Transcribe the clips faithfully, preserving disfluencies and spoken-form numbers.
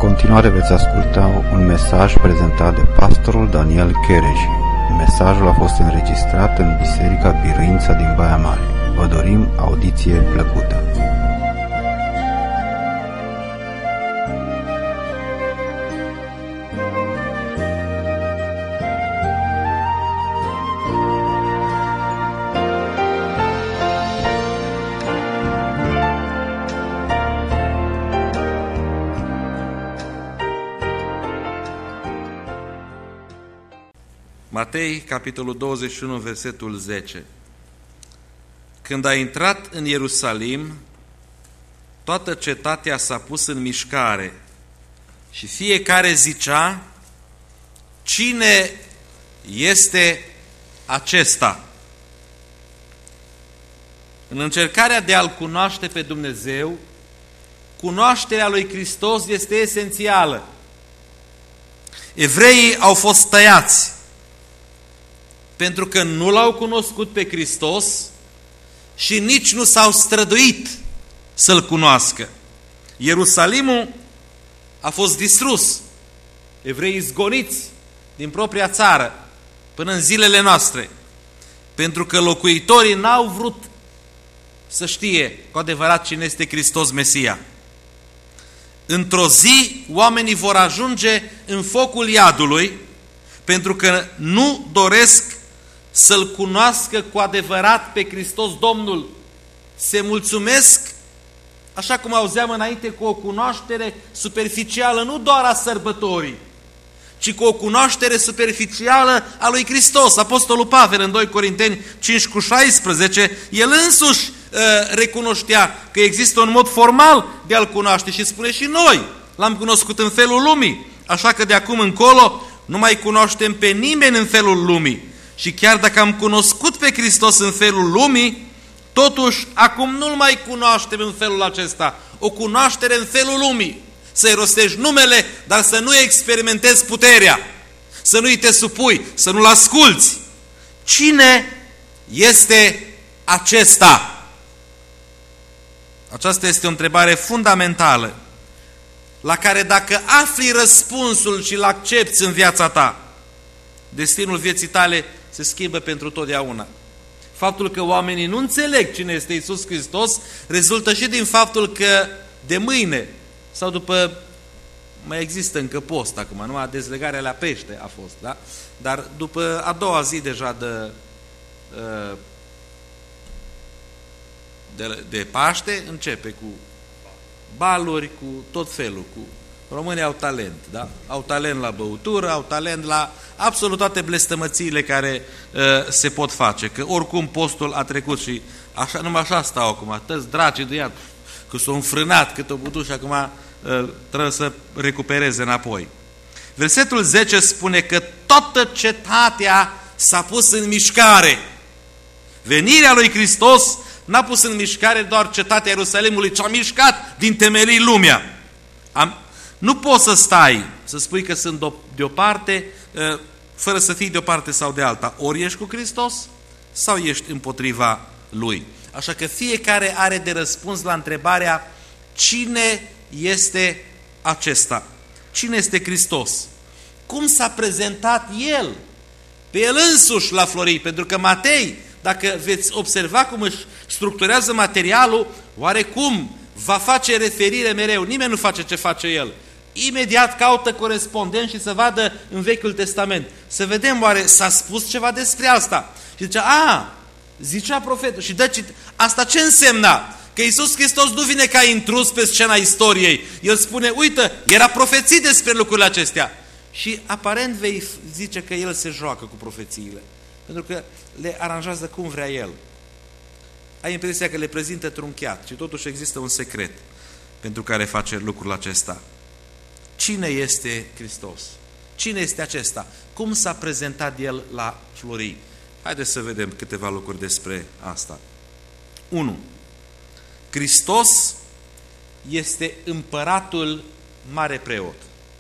continuare veți asculta un mesaj prezentat de pastorul Daniel Chereji. Mesajul a fost înregistrat în Biserica Biruința din Baia Mare. Vă dorim audiție plăcută. Matei, capitolul douăzeci și unu, versetul zece. Când a intrat în Ierusalim, toată cetatea s-a pus în mișcare și fiecare zicea: cine este acesta? În încercarea de a-L cunoaște pe Dumnezeu, cunoașterea lui Hristos este esențială. Evreii au fost tăiați pentru că nu L-au cunoscut pe Hristos și nici nu s-au străduit să-L cunoască. Ierusalimul a fost distrus, evreii zgoniți din propria țară până în zilele noastre, pentru că locuitorii n-au vrut să știe cu adevărat cine este Hristos Mesia. Într-o zi oamenii vor ajunge în focul iadului pentru că nu doresc să-L cunoască cu adevărat pe Hristos Domnul. Se mulțumesc, așa cum auzeam înainte, cu o cunoaștere superficială, nu doar a sărbătorii, ci cu o cunoaștere superficială a lui Hristos. Apostolul Pavel în doi Corinteni cinci cu șaisprezece, el însuși uh, recunoștea că există un mod formal de a-L cunoaște și spune: și noi L-am cunoscut în felul lumii, așa că de acum încolo nu mai cunoaștem pe nimeni în felul lumii. Și chiar dacă am cunoscut pe Hristos în felul lumii, totuși acum nu-L mai cunoaștem în felul acesta. O cunoaștere în felul lumii. Să-i rostești numele, dar să nu experimentezi puterea. Să nu-i te supui, să nu-L asculți. Cine este acesta? Aceasta este o întrebare fundamentală, la care dacă afli răspunsul și îl accepți în viața ta, destinul vieții tale se schimbă pentru totdeauna. Faptul că oamenii nu înțeleg cine este Iisus Hristos rezultă și din faptul că de mâine, sau după, mai există încă post acum, numai dezlegarea la pește a fost, da? Dar după a doua zi deja de, de, de Paște, începe cu baluri, cu tot felul, cu românii au talent, da? Au talent la băutură, au talent la absolut toate blestămățiile care uh, se pot face. Că oricum postul a trecut și așa, numai așa stau acum, tăți dracii de ea, că s-au înfrânat cât o băut și acum uh, trebuie să recupereze înapoi. Versetul zece spune că toată cetatea s-a pus în mișcare. Venirea lui Hristos n-a pus în mișcare doar cetatea Ierusalimului, ci a mișcat din temelii lumea. Am Nu poți să stai, să spui că sunt de o parte, fără să fii de o parte sau de alta. Ori ești cu Hristos, sau ești împotriva Lui. Așa că fiecare are de răspuns la întrebarea: cine este acesta? Cine este Hristos? Cum s-a prezentat El? Pe El însuși l-a florit, pentru că Matei, dacă veți observa cum își structurează materialul, oarecum va face referire mereu. Nimeni nu face ce face El. Imediat caută corespondent și să vadă în Vechiul Testament. Să vedem, oare s-a spus ceva despre asta? Și zicea: a, zicea profetul. Și deci, asta ce însemna? Că Iisus Hristos nu vine ca intrus pe scena istoriei. El spune: uite, era profețit despre lucrurile acestea. Și aparent vei zice că El se joacă cu profețiile, pentru că le aranjează cum vrea El. Ai impresia că le prezintă trunchiat și totuși există un secret pentru care face lucrul acesta. Cine este Hristos? Cine este acesta? Cum s-a prezentat El la florii? Haideți să vedem câteva lucruri despre asta. unu. Hristos este împăratul mare preot.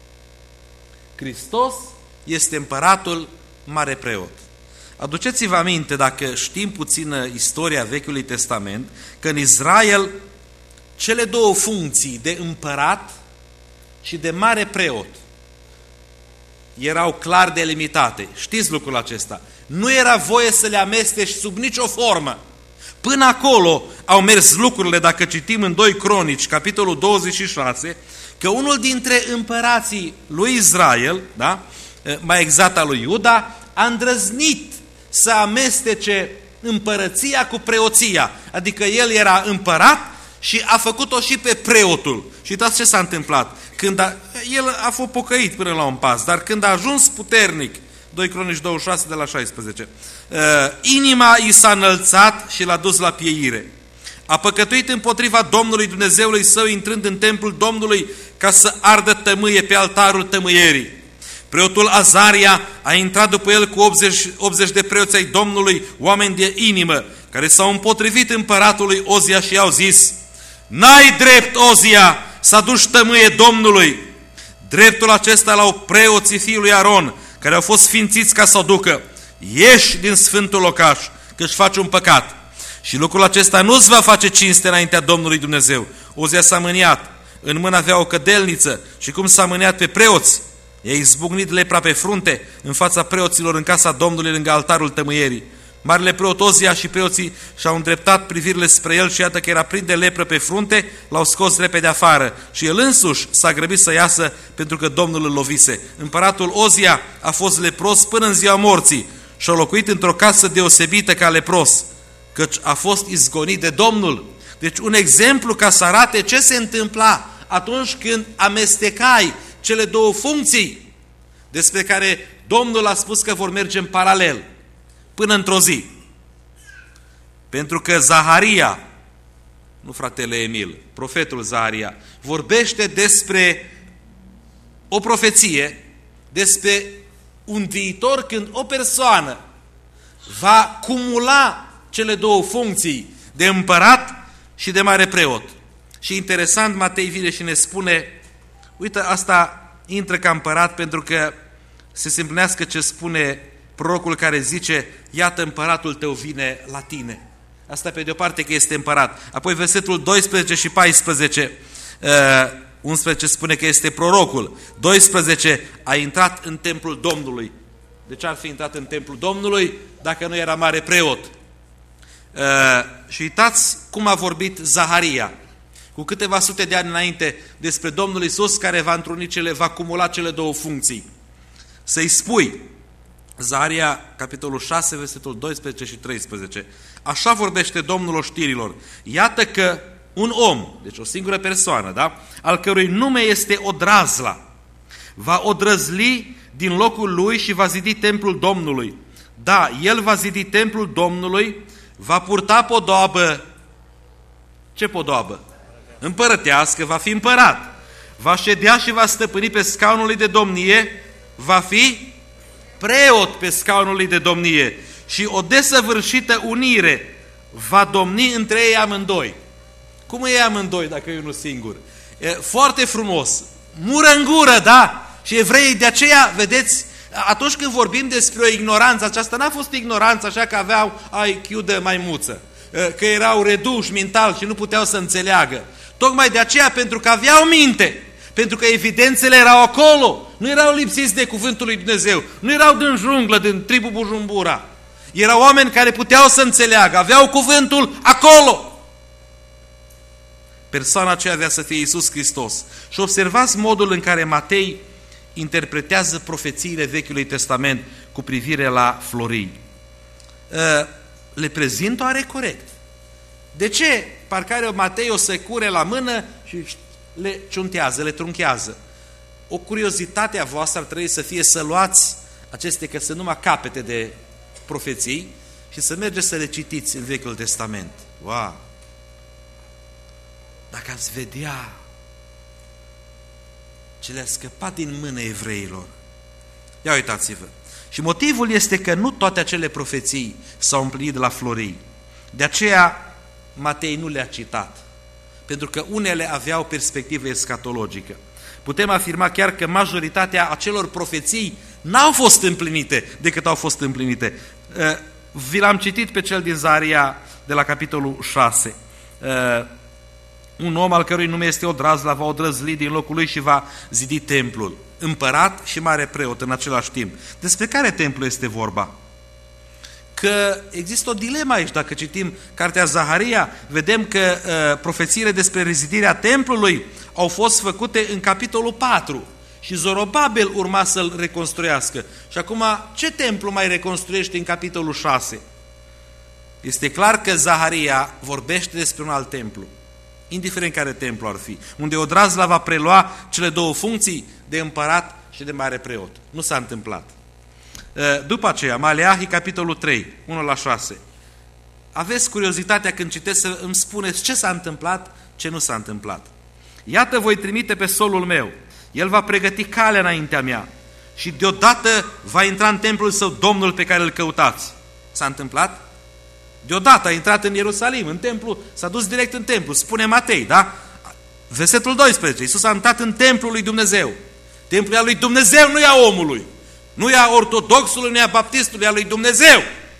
Hristos este împăratul mare preot. Aduceți-vă aminte, dacă știm puțină istoria Vechiului Testament, că în Israel cele două funcții de împărat și de mare preot erau clar delimitate. Știți lucrul acesta? Nu era voie să le amesteci sub nicio formă. Până acolo au mers lucrurile, dacă citim în doi Cronici, capitolul douăzeci și șase, că unul dintre împărații lui Israel, da, mai exact al lui Iuda, a îndrăznit să amestece împărăția cu preoția. Adică el era împărat și a făcut-o și pe preotul. Și uitați ce s-a întâmplat. Când a, el a fost pocăit până la un pas, dar când a ajuns puternic, doi Cronici douăzeci și șase de la șaisprezece, uh, inima i s-a înălțat și l-a dus la pieire. A păcătuit împotriva Domnului Dumnezeului său, intrând în templul Domnului ca să ardă tămâie pe altarul tămâierii. Preotul Azaria a intrat după el cu optzeci, optzeci de preoți ai Domnului, oameni de inimă, care s-au împotrivit împăratului Ozia și i-au zis: n-ai drept, Ozia, să aduci tămâie Domnului. Dreptul acesta l-au preoții fiului Aron, care au fost sfințiți ca să o ducă. Ieși din sfântul locaș, că își faci un păcat. Și lucrul acesta nu-ți va face cinste înaintea Domnului Dumnezeu. Ozia s-a mâniat, în mână avea o cădelniță și cum s-a mâniat pe preoți, i-a izbucnit lepra pe frunte în fața preoților în casa Domnului lângă altarul tămâierii. Marele preot Ozia și preoții și-au îndreptat privirile spre el și iată că era plin de lepră pe frunte, l-au scos repede afară și el însuși s-a grăbit să iasă pentru că Domnul îl lovise. Împăratul Ozia a fost lepros până în ziua morții și a locuit într-o casă deosebită ca lepros, căci a fost izgonit de Domnul. Deci un exemplu ca să arate ce se întâmpla atunci când amestecai cele două funcții despre care Domnul a spus că vor merge în paralel până într-o zi. Pentru că Zaharia, nu fratele Emil, profetul Zaharia, vorbește despre o profeție, despre un viitor când o persoană va cumula cele două funcții de împărat și de mare preot. Și interesant, Matei vine și ne spune, uite, asta intră ca împărat pentru că să se împlinească ce spune prorocul care zice, iată împăratul tău vine la tine. Asta pe de o parte că este împărat. Apoi versetul doisprezece și paisprezece, uh, unsprezece spune că este prorocul. doisprezece a intrat în templul Domnului. De ce ar fi intrat în templul Domnului dacă nu era mare preot? Uh, și uitați cum a vorbit Zaharia cu câteva sute de ani înainte despre Domnul Iisus care va întruni cele, va cumula cele două funcții. Să-i spui, Zaharia, capitolul șase, versetul doisprezece și treisprezece. Așa vorbește Domnul oștirilor. Iată că un om, deci o singură persoană, da, al cărui nume este Odrazla, va odrăzli din locul lui și va zidi templul Domnului. Da, el va zidi templul Domnului, va purta podoabă. Ce podoabă? Împărătească, va fi împărat. Va ședea și va stăpâni pe scaunul lui de domnie, va fi preot pe scaunul lui de domnie și o desăvârșită unire va domni între ei amândoi. Cum e ei amândoi dacă e unul singur? E foarte frumos. Mură în gură, da? Și evreii de aceea, vedeți, atunci când vorbim despre o ignoranță, aceasta n-a fost ignoranță așa că aveau I Q de maimuță, că erau reduși mental și nu puteau să înțeleagă. Tocmai de aceea, pentru că aveau minte, pentru că evidențele erau acolo, nu erau lipsiți de cuvântul lui Dumnezeu, nu erau din junglă, din tribul Bujumbura. Erau oameni care puteau să înțeleagă, aveau cuvântul acolo. Persoana aceea avea să fie Iisus Hristos. Și observați modul în care Matei interpretează profețiile Vechiului Testament cu privire la florii. Le prezint oare corect? De ce parcă are Matei o secure la mână și le ciuntează, le trunchează? O curiozitate a voastră ar trebui să fie să luați aceste, că sunt numai capete de profeții, și să mergeți să le citiți în Vechiul Testament. Wow! Dacă ați vedea ce le-a scăpat din mână evreilor. Ia uitați-vă. Și motivul este că nu toate acele profeții s-au împlinit de la florii. De aceea Matei nu le-a citat. Pentru că unele aveau perspectivă escatologică. Putem afirma chiar că majoritatea acelor profeții n-au fost împlinite decât au fost împlinite. Vi l-am citit pe cel din Zaharia de la capitolul șase. Un om al cărui nume este Odrazla va odrăzli din locul lui și va zidi templul. Împărat și mare preot în același timp. Despre care templu este vorba? Că există o dilemă aici. Dacă citim cartea Zaharia, vedem că uh, profețiile despre rezidirea templului au fost făcute în capitolul patru. Și Zorobabel urma să-l reconstruiască. Și acum, ce templu mai reconstruiește în capitolul șase? Este clar că Zaharia vorbește despre un alt templu, indiferent care templu ar fi, unde Odrazla va prelua cele două funcții de împărat și de mare preot. Nu s-a întâmplat. După aceea, Maleahi, capitolul trei, unu la șase. Aveți curiozitatea când citesc să îmi spuneți ce s-a întâmplat, ce nu s-a întâmplat. Iată, voi trimite pe solul meu, el va pregăti calea înaintea mea și deodată va intra în templul său Domnul pe care îl căutați. S-a întâmplat? Deodată a intrat în Ierusalim, în templu, s-a dus direct în templu, spune Matei, da? Versetul doisprezece, Iisus a intrat în templul lui Dumnezeu. Templul e al lui Dumnezeu, nu e a omului. Nu e a ortodoxului, nu e a baptistului, e a lui Dumnezeu.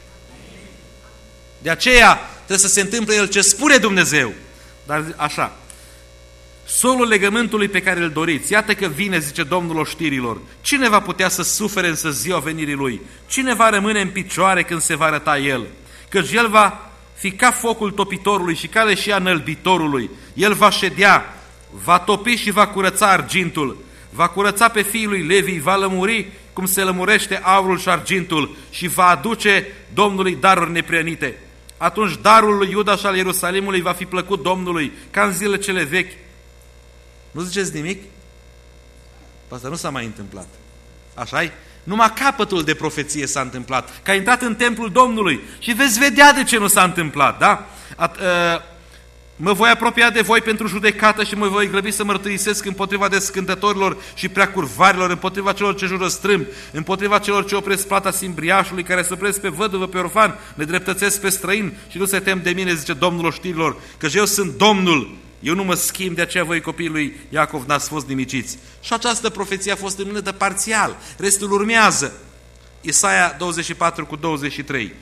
De aceea trebuie să se întâmple el ce spune Dumnezeu. Dar așa, solul legământului pe care îl doriți, iată că vine, zice Domnul oștirilor. Cine va putea să sufere însă ziua venirii lui? Cine va rămâne în picioare când se va arăta el? Căci el va fi ca focul topitorului și ca leșia înălbitorului. El va ședea, va topi și va curăța argintul, va curăța pe fiii lui Levi, va lămuri cum se lămurește aurul și argintul și va aduce Domnului daruri neprienite. Atunci darul lui Iuda și al Ierusalimului va fi plăcut Domnului, ca în zilele cele vechi. Nu ziceți nimic? Asta nu s-a mai întâmplat. Așa-i? Numai capătul de profeție s-a întâmplat, că a intrat în templul Domnului și veți vedea de ce nu s-a întâmplat, da? At, uh, mă voi apropia de voi pentru judecată și mă voi grăbi să mărturisesc împotriva descântătorilor și preacurvarilor, împotriva celor ce jură strâmb, împotriva celor ce opresc plata simbriașului, care se opresc pe văduvă, pe orfan, ne dreptățesc pe străin și nu se tem de mine, zice Domnul oștirilor, căci eu sunt Domnul. Eu nu mă schimb, de aceea voi copiii lui Iacov n-ați fost nimiciți. Și această profeție a fost împlinită parțial, restul urmează. Isaia douăzeci și patru cu douăzeci și trei.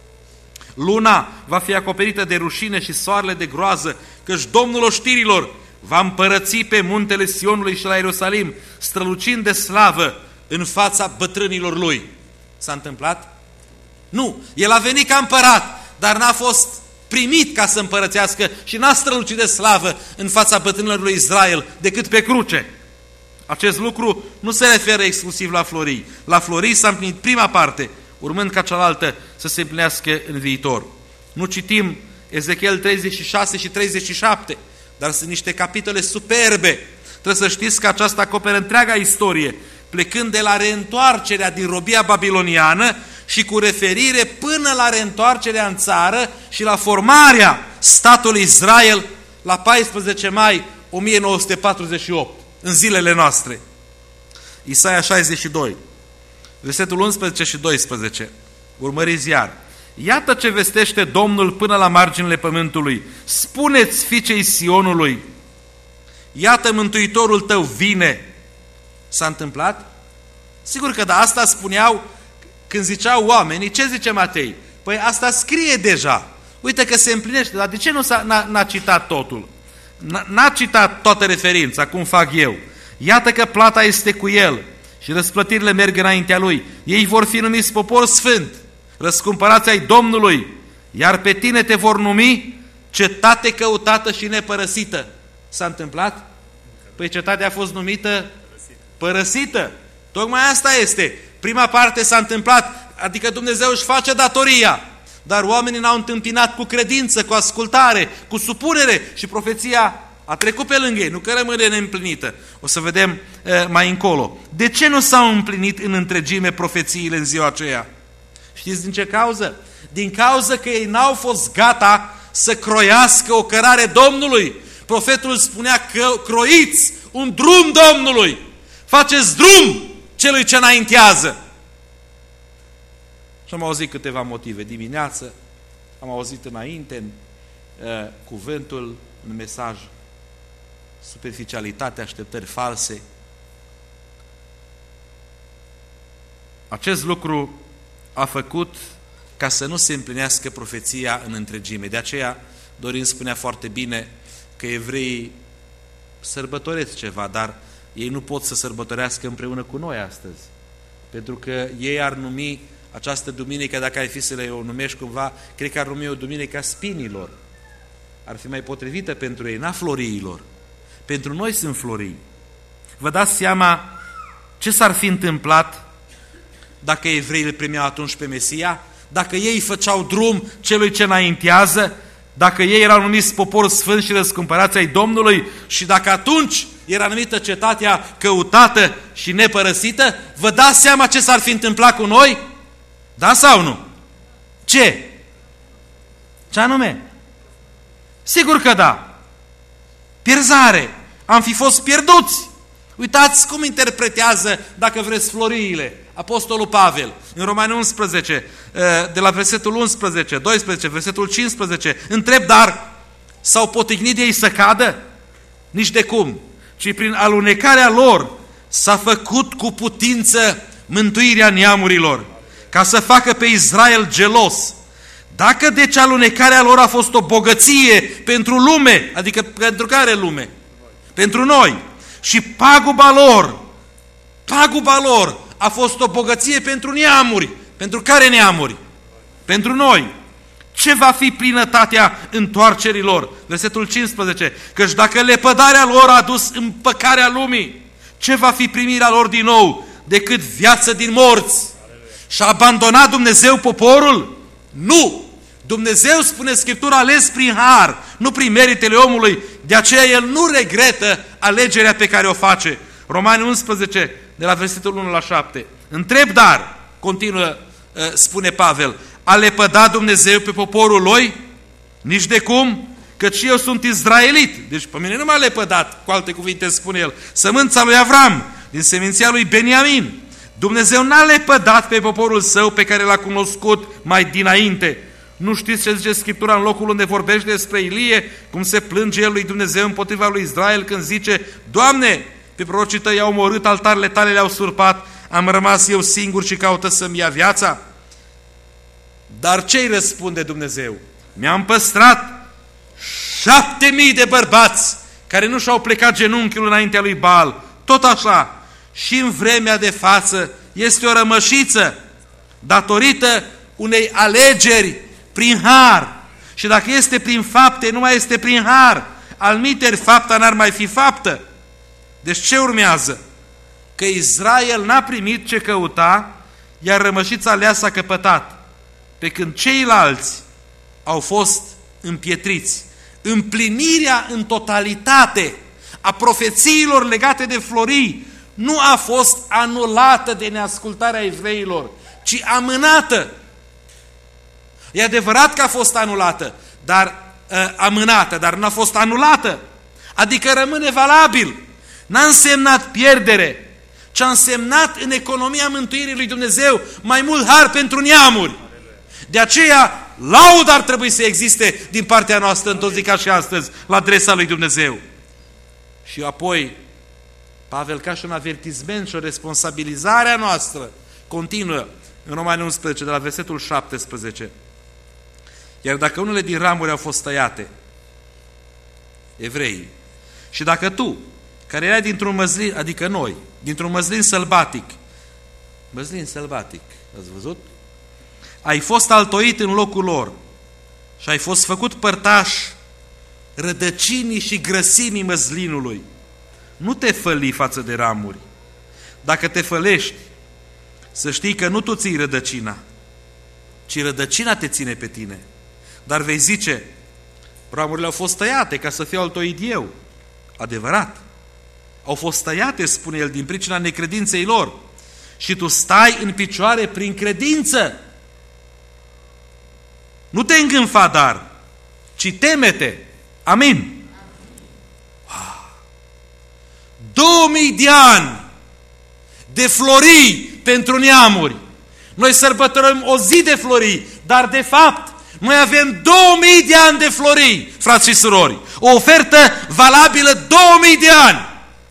Luna va fi acoperită de rușine și soarele de groază, căci Domnul oștirilor va împărăți pe muntele Sionului și la Ierusalim, strălucind de slavă în fața bătrânilor lui. S-a întâmplat? Nu, el a venit ca împărat, dar n-a fost primit ca să împărățească și n-a strălucit de slavă în fața bătrânilor lui Israel decât pe cruce. Acest lucru nu se referă exclusiv la Florii. La Florii s-a împlinit prima parte, urmând ca cealaltă să se împlinească în viitor. Nu citim Ezechiel treizeci și șase și treizeci și șapte, dar sunt niște capitole superbe. Trebuie să știți că aceasta acoperă întreaga istorie, plecând de la reîntoarcerea din robia babiloniană și cu referire până la reîntoarcerea în țară și la formarea statului Israel la paisprezece mai o mie nouă sute patruzeci și opt, în zilele noastre. Isaia șaizeci și doi, versetul unsprezece și doisprezece, urmăriți iar. Iată ce vestește Domnul până la marginile pământului. Spuneți fiicei Sionului, iată Mântuitorul tău vine. S-a întâmplat? Sigur că da, asta spuneau când ziceau oamenii. Ce zice Matei? Păi asta scrie deja. Uite că se împlinește, dar de ce nu n-a citat totul? N-a citat toată referința, cum fac eu. Iată că plata este cu el și răsplătirile merg înaintea lui. Ei vor fi numiți popor sfânt, răscumpărați ai Domnului, iar pe tine te vor numi cetate căutată și nepărăsită. S-a întâmplat? Păi cetatea a fost numită părăsită. Tocmai asta este. Prima parte s-a întâmplat, adică Dumnezeu își face datoria, dar oamenii n-au întâmpinat cu credință, cu ascultare, cu supunere și profeția a trecut pe lângă ei, nu că rămâne neîmplinită. O să vedem uh, mai încolo. De ce nu s-au împlinit în întregime profețiile în ziua aceea? Știți din ce cauză? Din cauză că ei n-au fost gata să croiască o cărare Domnului. Profetul spunea că croiți un drum Domnului. Faceți drum celui ce înaintează. Și am auzit câteva motive. Dimineață am auzit înainte în uh, cuvântul, în mesaj, superficialitate, așteptări false. Acest lucru a făcut ca să nu se împlinească profeția în întregime. De aceea Dorin spunea foarte bine că evreii sărbătoresc ceva, dar ei nu pot să sărbătorească împreună cu noi astăzi. Pentru că ei ar numi această duminică, dacă ai fi să le o numești cumva, cred că ar numi o duminică a spinilor. Ar fi mai potrivită pentru ei, n-a floriilor. Pentru noi sunt florii. Vă dați seama ce s-ar fi întâmplat dacă evreii îl primeau atunci pe Mesia? Dacă ei făceau drum celui ce înaintează? Dacă ei erau numiți popor sfânt și răscumpărați ai Domnului? Și dacă atunci era numită cetatea căutată și nepărăsită? Vă dați seama ce s-ar fi întâmplat cu noi? Da sau nu? Ce? Ce anume? Sigur că da. Pierzare. Am fi fost pierduți. Uitați cum interpretează, dacă vreți, floriile Apostolul Pavel în Romani unsprezece, de la versetul unsprezece, doisprezece, versetul cincisprezece. Întreb, dar s-au potignit ei să cadă? Nici de cum, ci prin alunecarea lor s-a făcut cu putință mântuirea neamurilor, ca să facă pe Israel gelos. Dacă deci alunecarea lor a fost o bogăție pentru lume, adică pentru care lume? Pentru noi. Și paguba lor, paguba lor a fost o bogăție pentru neamuri. Pentru care neamuri? Pentru noi. Ce va fi plinătatea întoarcerilor? Versetul cincisprezece. Căci dacă lepădarea lor a dus împăcarea lumii, ce va fi primirea lor din nou decât viață din morți? Și-a abandonat Dumnezeu poporul? Nu! Dumnezeu, spune Scriptura, ales prin har, nu prin meritele omului, de aceea El nu regretă alegerea pe care o face. Romani unsprezece, de la versetul unu la șapte. Întreb, dar, continuă, spune Pavel, a lepădat Dumnezeu pe poporul lui? Nici de cum, căci eu sunt izraelit. Deci pe mine nu m-a lepădat, cu alte cuvinte spune el, sămânța lui Avram, din seminția lui Beniamin. Dumnezeu n-a lepădat pe poporul său pe care l-a cunoscut mai dinainte. Nu știți ce zice Scriptura în locul unde vorbește despre Ilie, cum se plânge el lui Dumnezeu împotriva lui Israel când zice, Doamne, pe prorocii tăi i-au omorât, altarele tale le-au surpat, am rămas eu singur și caută să-mi ia viața? Dar ce-i răspunde Dumnezeu? Mi-am păstrat șapte mii de bărbați care nu și-au plecat genunchiul înaintea lui Baal. Tot așa, și în vremea de față este o rămășiță datorită unei alegeri prin har. Și dacă este prin fapte, nu mai este prin har. Almiteri, fapta n-ar mai fi faptă. Deci ce urmează? Că Israel n-a primit ce căuta, iar rămășița aleasă a căpătat. Pe când ceilalți au fost împietriți. Împlinirea în totalitate a profețiilor legate de florii nu a fost anulată de neascultarea evreilor, ci amânată. E adevărat că a fost anulată, dar uh, amânată, dar nu a fost anulată. Adică rămâne valabil. N-a însemnat pierdere, ci a însemnat în economia mântuirii lui Dumnezeu mai mult har pentru neamuri. De aceea, laudă ar trebui să existe din partea noastră, într-o zi ca și astăzi, la adresa lui Dumnezeu. Și apoi, Pavel, ca și un avertisment și o responsabilizare a noastră, continuă în Romani unsprezece, de la versetul șaptesprezece. Iar dacă unele din ramuri au fost tăiate, evreii, și dacă tu, care erai dintr-un măslin, adică noi, dintr-un măslin sălbatic, măslin sălbatic, ați văzut? Ai fost altoit în locul lor și ai fost făcut părtaș rădăcinii și grăsimii măslinului. Nu te făli față de ramuri. Dacă te fălești, să știi că nu tu ții rădăcina, ci rădăcina te ține pe tine. Dar vei zice, ramurile au fost tăiate ca să fiu altoit eu. Adevărat. Au fost tăiate, spune el, din pricina necredinței lor. Și tu stai în picioare prin credință. Nu te îngânfa, dar, ci teme-te. Amin. Două mii de ani de florii pentru neamuri. Noi sărbătorăm o zi de florii, dar de fapt noi avem două mii de ani de florii, frați și surori. O ofertă valabilă două mii de ani.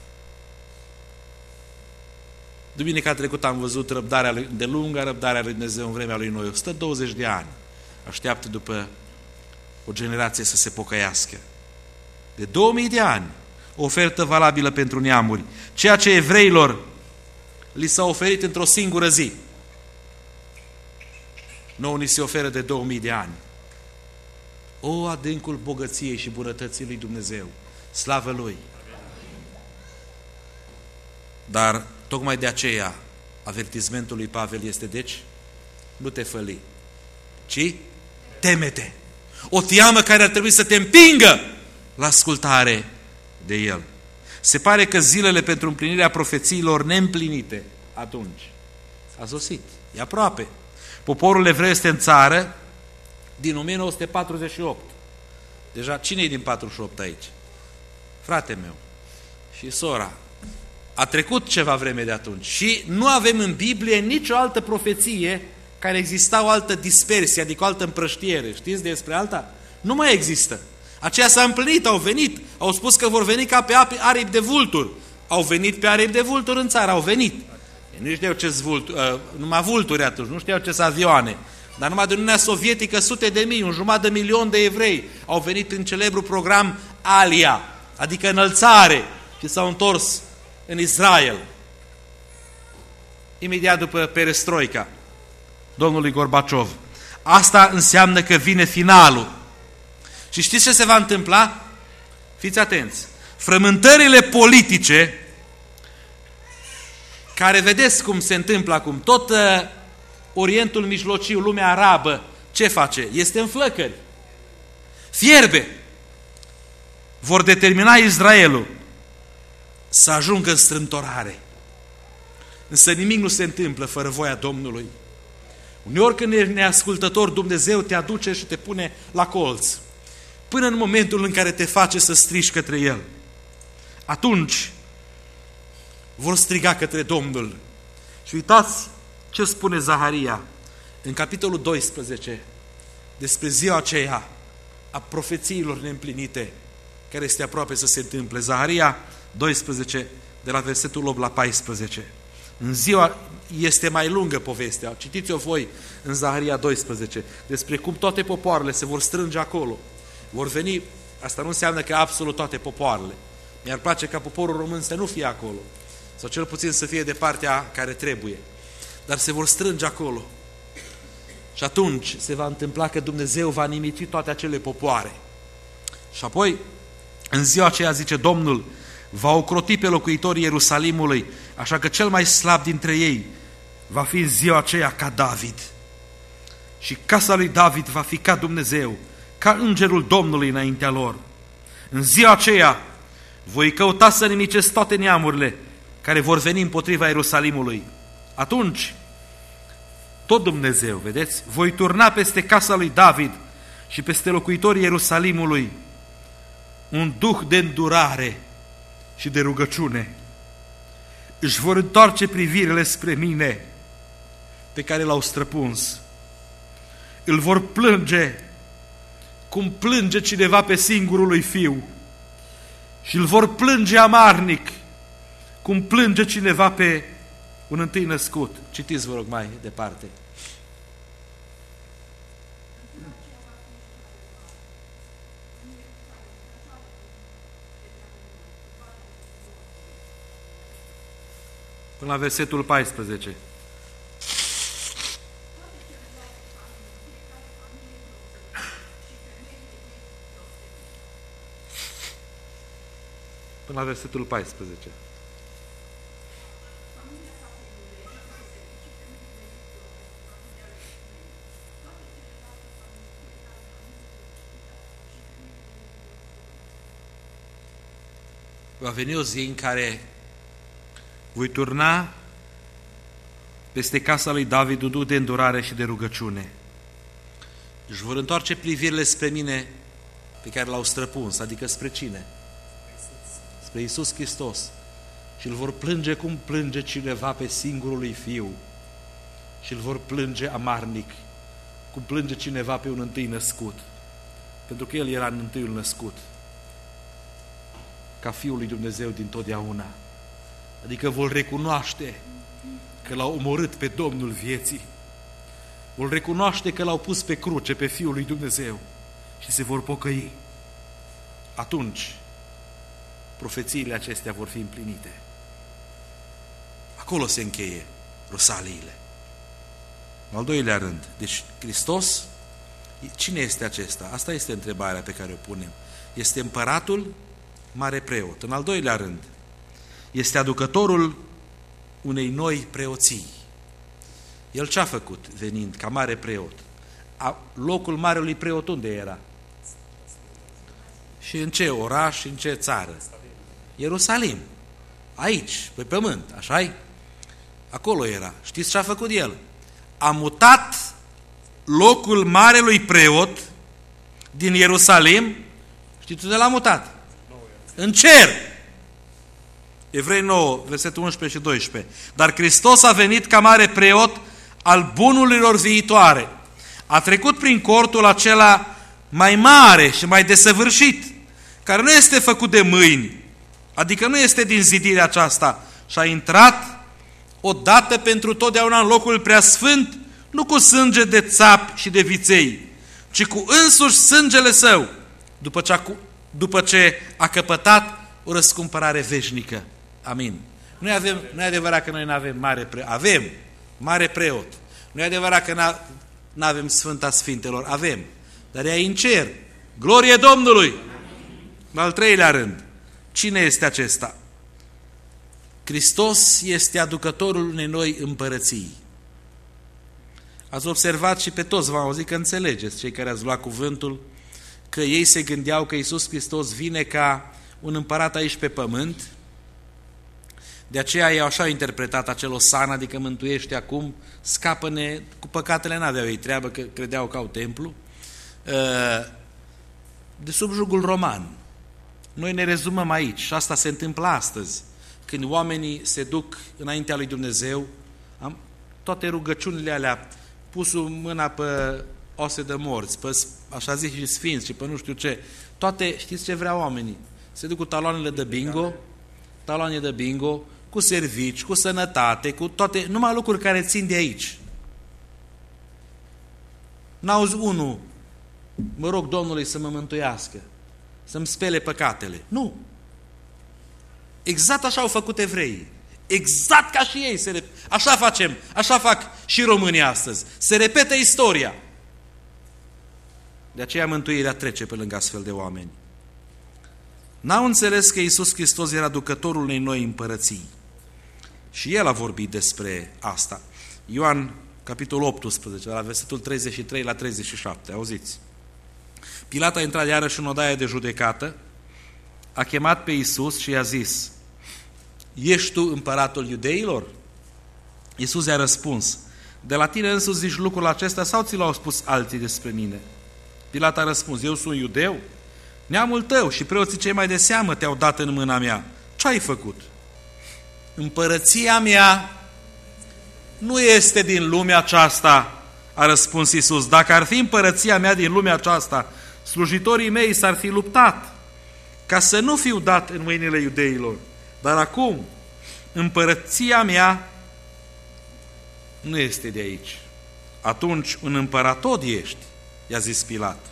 Duminica trecută am văzut răbdarea lui, de lungă răbdarea lui Dumnezeu în vremea lui Noi. o sută douăzeci de ani așteaptă după o generație să se pocăiască. de două mii de ani, o ofertă valabilă pentru neamuri, ceea ce evreilor li s-a oferit într-o singură zi. Nouă ni se oferă de două mii de ani. O, adâncul bogăției și bunătății lui Dumnezeu, slavă Lui! Dar tocmai de aceea avertismentul lui Pavel este, deci, nu te făli, ci teme-te. O teamă care ar trebui să te împingă la ascultare de El. Se pare că zilele pentru împlinirea profețiilor neîmplinite atunci a sosit. E aproape. Poporul evreu este în țară din o mie nouă sute patruzeci și opt. Deja cine e din patruzeci și opt aici? Frate meu și sora. A trecut ceva vreme de atunci și nu avem în Biblie nicio altă profeție care exista o altă dispersie, adică o altă împrăștiere. Știți despre alta? Nu mai există. Aceea s-a împlinit, au venit, au spus că vor veni ca pe aripi de vulturi. Au venit pe aripi de vulturi în țară, au venit. Nu știau ce-s vulturi, uh, numai vulturi atunci, nu știau ce-s avioane. Dar numai de Uniunea Sovietică, sute de mii, un jumătate de milion de evrei au venit prin celebrul program Alia, adică înălțare, și s-au întors în Israel. Imediat după perestroica domnului Gorbaciov. Asta înseamnă că vine finalul. Și știți ce se va întâmpla? Fiți atenți. Frământările politice, care vedeți cum se întâmplă acum, tot uh, Orientul Mijlociu, lumea arabă, ce face? Este în flăcări. Fierbe. Vor determina Israelul să ajungă în strâmtorare. Însă nimic nu se întâmplă fără voia Domnului. Uneori când ești neascultător, Dumnezeu te aduce și te pune la colț, până în momentul în care te face să strigi către El. Atunci vor striga către Domnul. Și uitați ce spune Zaharia în capitolul doisprezece despre ziua aceea a profețiilor neîmplinite care este aproape să se întâmple. Zaharia doisprezece, de la versetul opt la paisprezece. În ziua, este mai lungă povestea, citiți-o voi în Zaharia doisprezece, despre cum toate popoarele se vor strânge acolo. Vor veni, asta nu înseamnă că absolut toate popoarele. Mi-ar place ca poporul român să nu fie acolo, sau cel puțin să fie de partea care trebuie. Dar se vor strânge acolo. Și atunci se va întâmpla că Dumnezeu va nimici toate acele popoare. Și apoi, în ziua aceea, zice Domnul, va ocroti pe locuitorii Ierusalimului, așa că cel mai slab dintre ei va fi în ziua aceea ca David. Și casa lui David va fi ca Dumnezeu, ca îngerul Domnului înaintea lor. În ziua aceea voi căuta să nimicesc toate neamurile care vor veni împotriva Ierusalimului. Atunci, tot Dumnezeu, vedeți, voi turna peste casa lui David și peste locuitorii Ierusalimului un duh de îndurare și de rugăciune. Își vor întoarce privirile spre mine pe care l-au străpuns. Îl vor plânge cum plânge cineva pe singurul lui fiu și îl vor plânge amarnic cum plânge cineva pe un întâi născut. Citiți, vă rog, mai departe. Până la versetul paisprezece. Până la versetul paisprezece. Va veni o zi în care voi turna peste casa lui David un duh de îndurare și de rugăciune. Își vor întoarce privirile spre mine pe care l-au străpuns, adică spre cine? Spre Iisus Hristos. Și îl vor plânge cum plânge cineva pe singurul lui fiu. Și îl vor plânge amarnic, cum plânge cineva pe un întâi născut. Pentru că el era în întâiul născut, ca Fiul lui Dumnezeu din totdeauna. Adică vor recunoaște că l-au omorât pe Domnul vieții. Vor recunoaște că l-au pus pe cruce pe Fiul lui Dumnezeu și se vor pocăi. Atunci profețiile acestea vor fi împlinite. Acolo se încheie rosaliile. În al doilea rând, deci Hristos, cine este acesta? Asta este întrebarea pe care o punem. Este împăratul mare preot. În al doilea rând, este aducătorul unei noi preoții. El ce-a făcut venind ca mare preot? A, locul marelui preot unde era? Și în ce oraș și în ce țară? Ierusalim. Aici, pe pământ, așa-i? Acolo era. Știți ce a făcut el? A mutat locul marelui preot din Ierusalim. Știți unde l-a mutat? În cer. Evrei nouă, versetul unsprezece și doisprezece. Dar Hristos a venit ca mare preot al bunurilor viitoare. A trecut prin cortul acela mai mare și mai desăvârșit, care nu este făcut de mâini, adică nu este din zidirea aceasta, și a intrat odată pentru totdeauna în locul preasfânt, nu cu sânge de țap și de viței, ci cu însuși sângele său, după ce a, după ce a căpătat o răscumpărare veșnică. Amin. Nu avem, nu e adevărat că noi nu avem mare preot. Avem mare preot. Nu e adevărat că nu avem Sfânta Sfintelor. Avem. Dar ea e în cer. Glorie Domnului! În al treilea rând, cine este acesta? Hristos este aducătorul unei noi împărății. Ați observat și pe toți, v-am auzit că înțelegeți, cei care ați luat cuvântul, că ei se gândeau că Iisus Hristos vine ca un împărat aici pe pământ. De aceea ei așa au interpretat acel osan, adică mântuiește acum, scapă-ne, cu păcatele n-aveau ei treabă, că credeau că au templu, de sub jugul roman. Noi ne rezumăm aici și asta se întâmplă astăzi, când oamenii se duc înaintea lui Dumnezeu, am, toate rugăciunile alea, pusul mâna pe ose de morți, pe așa zis și sfinți și pe nu știu ce, toate, știți ce vreau oamenii? Se duc cu taloanele de bingo, taloane de bingo, cu servici, cu sănătate, cu toate, numai lucruri care țin de aici. N-auzi unul, mă rog Domnului să mă mântuiască, să-mi spele păcatele. Nu. Exact așa au făcut evreii. Exact ca și ei. Se rep... Așa facem, așa fac și românii astăzi. Se repete istoria. De aceea mântuirea trece pe lângă astfel de oameni. N-au înțeles că Iisus Hristos era ducătorul unei noi împărății. Și El a vorbit despre asta. Ioan, capitolul optsprezece, la versetul treizeci și trei la treizeci și șapte. Auziți? Pilat a intrat iarăși în odaia de judecată, a chemat pe Iisus și i-a zis: ești tu împăratul iudeilor? Iisus i-a răspuns: de la tine însuți zici lucrul acesta sau ți l-au spus alții despre mine? Pilat a răspuns: eu sunt iudeu? Neamul tău și preoții cei mai de seamă te-au dat în mâna mea. Ce ai făcut? Împărăția mea nu este din lumea aceasta, a răspuns Iisus. Dacă ar fi împărăția mea din lumea aceasta, slujitorii mei s-ar fi luptat ca să nu fiu dat în mâinile iudeilor. Dar acum, împărăția mea nu este de aici. Atunci un împărat tot ești, i-a zis Pilat.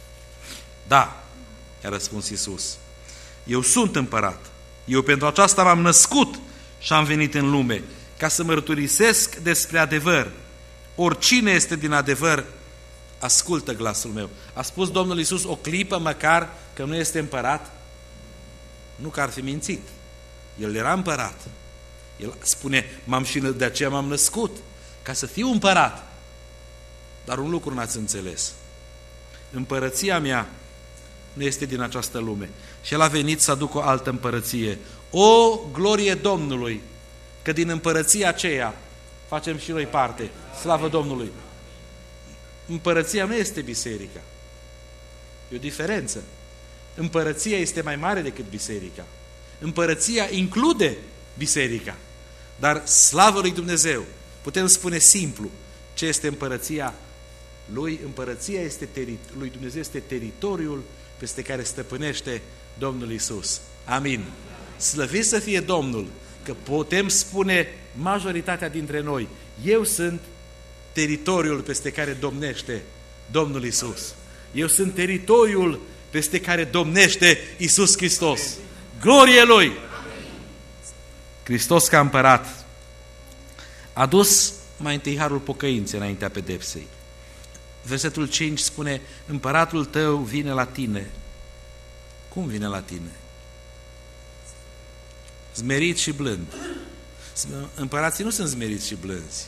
Da, i-a răspuns Iisus. Eu sunt împărat. Eu pentru aceasta m-am născut și am venit în lume, ca să mărturisesc despre adevăr. Oricine este din adevăr, ascultă glasul meu. A spus Domnul Iisus o clipă măcar că nu este împărat? Nu că ar fi mințit. El era împărat. El spune, m-am și de aceea m-am născut, ca să fiu împărat. Dar un lucru n-ați înțeles. Împărăția mea nu este din această lume. Și El a venit să aducă o altă împărăție. O glorie Domnului, că din împărăția aceea facem și noi parte. Slavă Domnului! Împărăția nu este biserica. E o diferență. Împărăția este mai mare decât biserica. Împărăția include biserica. Dar slavă lui Dumnezeu! Putem spune simplu ce este împărăția lui. Împărăția este teri- lui Dumnezeu este teritoriul peste care stăpânește Domnul Iisus. Amin. Slăvit să fie Domnul, că putem spune majoritatea dintre noi, eu sunt teritoriul peste care domnește Domnul Iisus. Eu sunt teritoriul peste care domnește Iisus Hristos. Glorie Lui! Hristos ca împărat a dus mai întâi harul pocăinței înaintea pedepsei. Versetul cinci spune, împăratul tău vine la tine. Cum vine la tine? Zmerit și blând. Împărații nu sunt zmeriți și blânzi.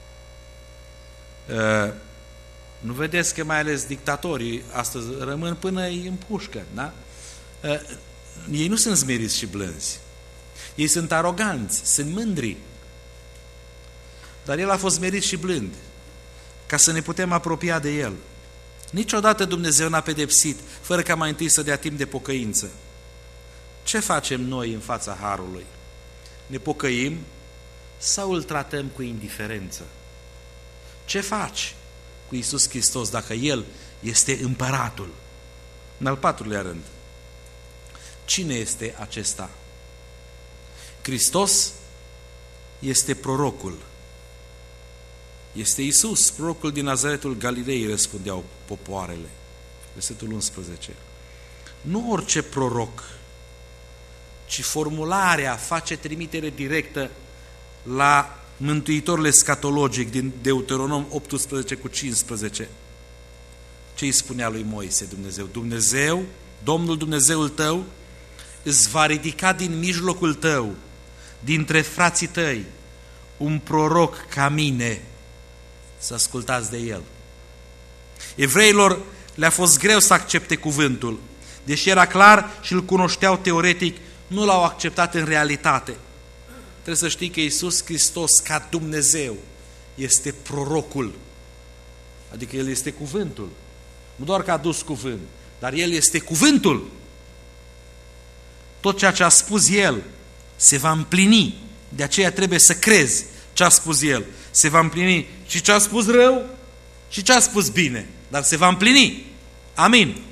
Uh, nu vedeți că mai ales dictatorii astăzi rămân până îi împușcă, da? Uh, ei nu sunt zmeriți și blânzi. Ei sunt aroganți, sunt mândri. Dar El a fost zmerit și blând, ca să ne putem apropia de El. Niciodată Dumnezeu n-a pedepsit, fără ca mai întâi să dea timp de pocăință. Ce facem noi în fața harului? Ne pocăim sau îl tratăm cu indiferență? Ce faci cu Iisus Hristos dacă El este împăratul? În al patrulea rând, cine este acesta? Hristos este prorocul. Este Iisus, prorocul din Nazaretul Galilei, răspundeau popoarele. Versetul unsprezece. Nu orice proroc, ci formularea face trimitere directă la Mântuitorul escatologic din Deuteronom optsprezece cu cincisprezece. Ce îi spunea lui Moise Dumnezeu? Dumnezeu, Domnul Dumnezeul tău, îți va ridica din mijlocul tău, dintre frații tăi, un proroc ca mine, să ascultați de el. Evreilor le-a fost greu să accepte cuvântul, deși era clar și îl cunoșteau teoretic, nu l-au acceptat în realitate. Trebuie să știi că Iisus Hristos, ca Dumnezeu, este prorocul, adică El este cuvântul. Nu doar că a dus cuvânt, dar El este cuvântul. Tot ceea ce a spus El se va împlini, de aceea trebuie să crezi ce a spus El. Se va împlini și ce a spus rău și ce a spus bine, dar se va împlini. Amin. Amin.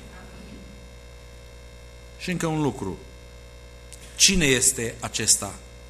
Și încă un lucru. Cine este acesta?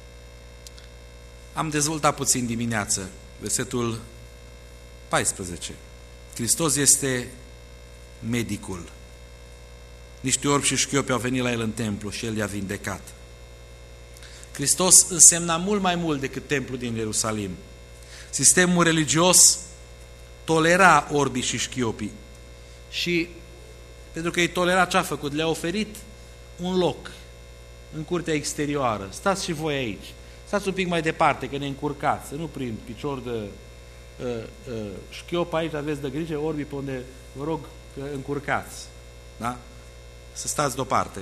Am dezvoltat puțin dimineață, versetul paisprezece. Hristos este medicul. Niște orbi și șchiopi au venit la El în templu și El i-a vindecat. Hristos însemna mult mai mult decât templul din Ierusalim. Sistemul religios tolera orbii și șchiopii și pentru că îi tolera ce a făcut, le-a oferit un loc în curtea exterioară. Stați și voi aici. Stați un pic mai departe, că ne încurcați, să nu prind picior de uh, uh, șchiop aici, aveți de grijă, orbii pe unde, vă rog, că încurcați. Da? Să stați deoparte.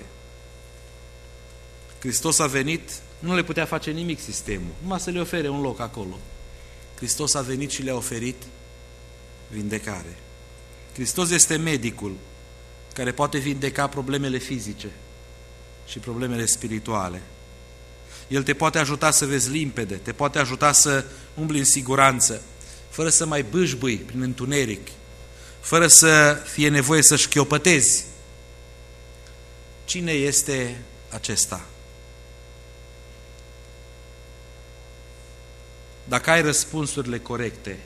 Hristos a venit, nu le putea face nimic sistemul, numai să le ofere un loc acolo. Hristos a venit și le-a oferit vindecare. Hristos este medicul care poate vindeca problemele fizice și problemele spirituale. El te poate ajuta să vezi limpede, te poate ajuta să umbli în siguranță, fără să mai bâșbâi prin întuneric, fără să fie nevoie să șchiopătezi. Cine este acesta? Dacă ai răspunsurile corecte,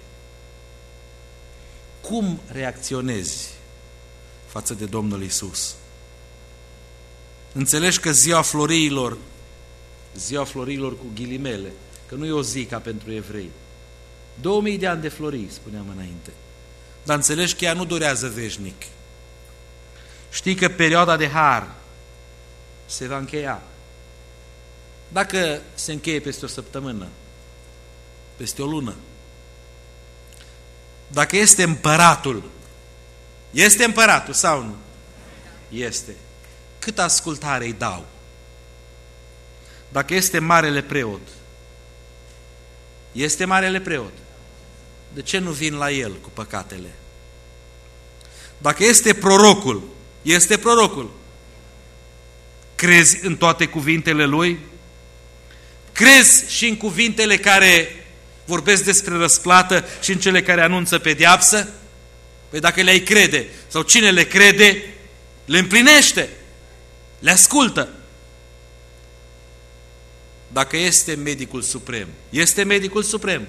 cum reacționezi față de Domnul Iisus? Înțelegi că ziua floriilor, ziua floriilor cu ghilimele, că nu e o zi ca pentru evrei. Două mii de ani de florii, spuneam înainte. Dar înțelegi că ea nu durează veșnic. Știi că perioada de har se va încheia. Dacă se încheie peste o săptămână, peste o lună, dacă este împăratul, este împăratul sau nu? Este. Cât ascultare îi dau? Dacă este marele preot, este marele preot, de ce nu vin la el cu păcatele? Dacă este prorocul, este prorocul, crezi în toate cuvintele lui? Crezi și în cuvintele care vorbesc despre răsplată și în cele care anunță pedeapsă? Păi dacă le-ai crede, sau cine le crede, le împlinește, le ascultă. Dacă este medicul suprem, este medicul suprem,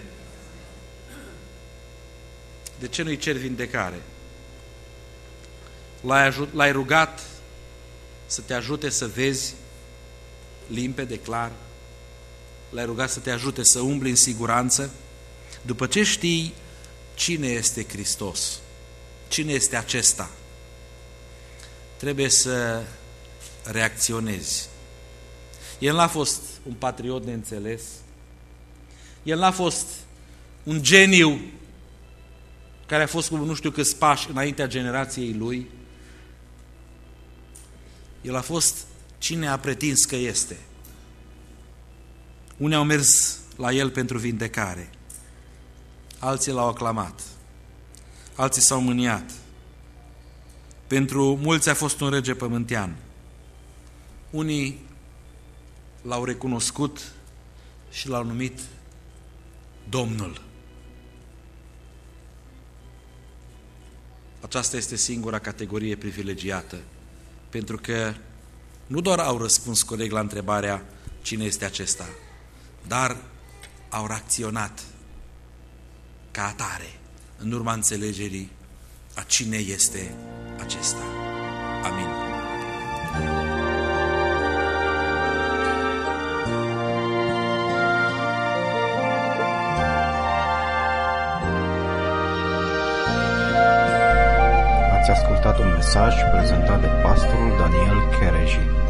de ce nu-i ceri vindecare? L-ai, l-ai rugat să te ajute să vezi limpede, clar, l-ai rugat să te ajute să umbli în siguranță, după ce știi cine este Hristos, cine este acesta, trebuie să reacționezi. El n-a fost un patriot neînțeles, el n-a fost un geniu care a fost cu nu știu câți pași înaintea generației lui, el a fost cine a pretins că este. Unii au mers la el pentru vindecare, alții l-au aclamat, alții s-au mâniat. Pentru mulți a fost un rege pământean. Unii l-au recunoscut și l-au numit Domnul. Aceasta este singura categorie privilegiată, pentru că nu doar au răspuns corect la întrebarea cine este acesta, dar au reacționat ca atare în urma înțelegerii a cine este acesta. Amin. Ați ascultat un mesaj prezentat de pastorul Daniel Chereji.